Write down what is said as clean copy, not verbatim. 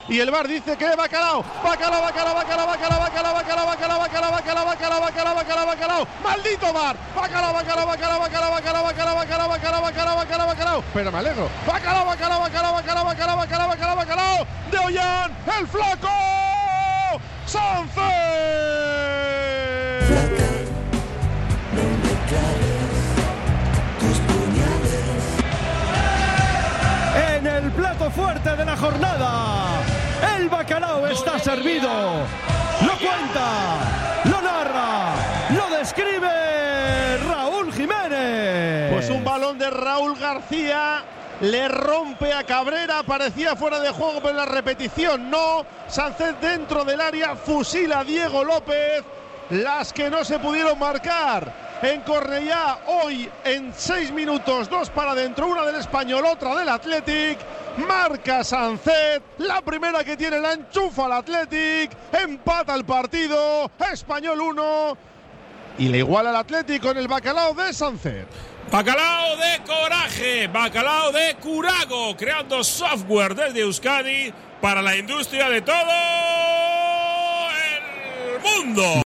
y el VAR dice que Bacalao. Maldito VAR. Bacalao. Pero me alegro. Bacalao. De Ollán, el flaco Sánchez. En el plato fuerte de la jornada, el bacalao está servido. Lo cuenta, lo narra, lo describe Raúl Jiménez. Pues un balón de Raúl García le rompe a Cabrera, parecía fuera de juego, pero en la repetición no. Sánchez dentro del área fusila a Diego López. Las que no se pudieron marcar en Cornellá hoy en 6 minutos, 2 para adentro, una del Español, otra del Athletic. Marca Sánchez, la primera que tiene la enchufa al Athletic, empata el partido, Español 1 y le iguala al Athletic con el bacalao de Sánchez. Bacalao de coraje, bacalao de curago, creando software desde Euskadi para la industria de todo el mundo.